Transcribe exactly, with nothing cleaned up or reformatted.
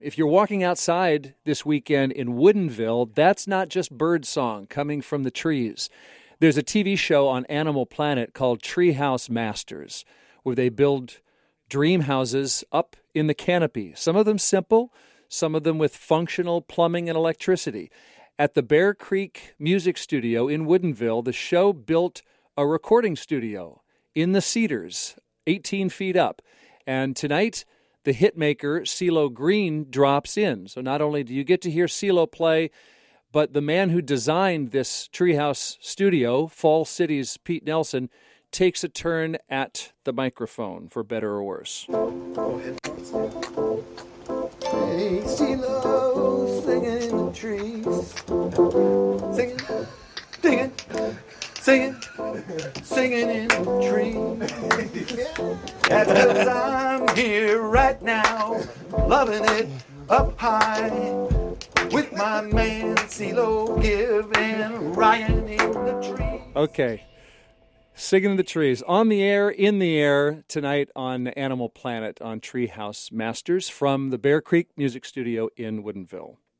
If you're walking outside this weekend in Woodinville, that's not just bird song coming from the trees. There's a T V show on Animal Planet called Treehouse Masters, where they build dream houses up in the canopy. Some of them simple, some of them with functional plumbing and electricity. At the Bear Creek Music Studio in Woodinville, the show built a recording studio in the cedars, eighteen feet up. And tonight, the hitmaker CeeLo Green drops in. So not only do you get to hear CeeLo play, but the man who designed this treehouse studio, Fall City's Pete Nelson, takes a turn at the microphone, for better or worse. Go ahead. Hey, CeeLo, singing in the trees. Singing, singing, singing, singing in the trees. That's 'cause I'm here right now, loving it up high, with my man CeeLo Gibb and Ryan in the trees. Okay. Singing in the trees, on the air, in the air, tonight on Animal Planet on Treehouse Masters from the Bear Creek Music Studio in Woodinville.